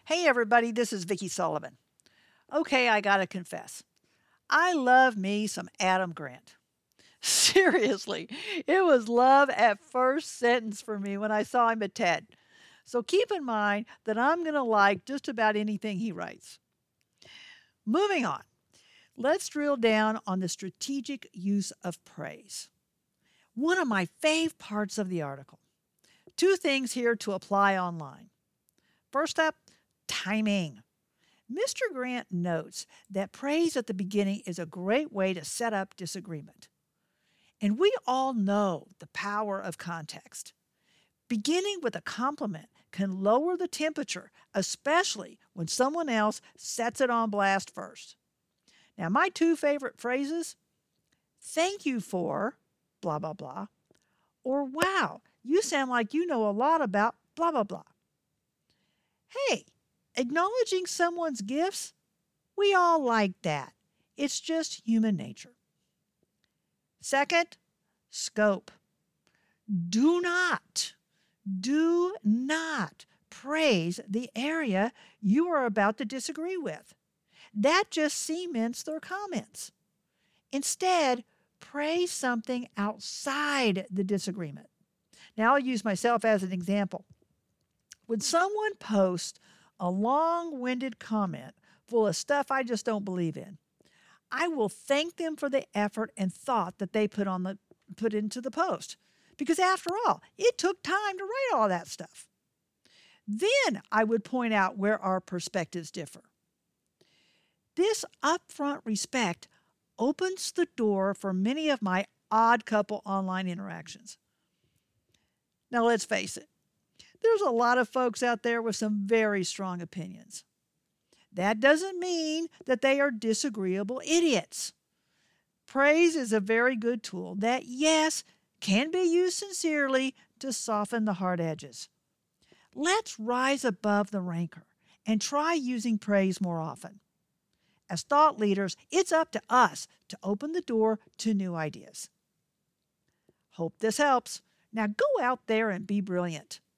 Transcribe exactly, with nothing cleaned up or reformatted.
Hey everybody, this is Vicki Sullivan. Okay, I gotta confess, I love me some Adam Grant. Seriously, it was love at first sentence for me when I saw him at TED. So keep in mind that I'm gonna like just about anything he writes. Moving on, let's drill down on the strategic use of praise. One of my fave parts of the article. Two things here to apply online. First up, timing. Mister Grant notes that praise at the beginning is a great way to set up disagreement. And we all know the power of context. Beginning with a compliment can lower the temperature, especially when someone else sets it on blast first. Now, my two favorite phrases, thank you for blah, blah, blah, or wow, you sound like you know a lot about blah, blah, blah. Hey, acknowledging someone's gifts, we all like that. It's just human nature. Second, scope. Do not, do not praise the area you are about to disagree with. That just cements their comments. Instead, praise something outside the disagreement. Now, I'll use myself as an example. When someone posts a long-winded comment full of stuff I just don't believe in, I will thank them for the effort and thought that they put on the put into the post. Because after all, it took time to write all that stuff. Then I would point out where our perspectives differ. This upfront respect opens the door for many of my odd couple online interactions. Now let's face it, there's a lot of folks out there with some very strong opinions. That doesn't mean that they are disagreeable idiots. Praise is a very good tool that, yes, can be used sincerely to soften the hard edges. Let's rise above the rancor and try using praise more often. As thought leaders, it's up to us to open the door to new ideas. Hope this helps. Now go out there and be brilliant.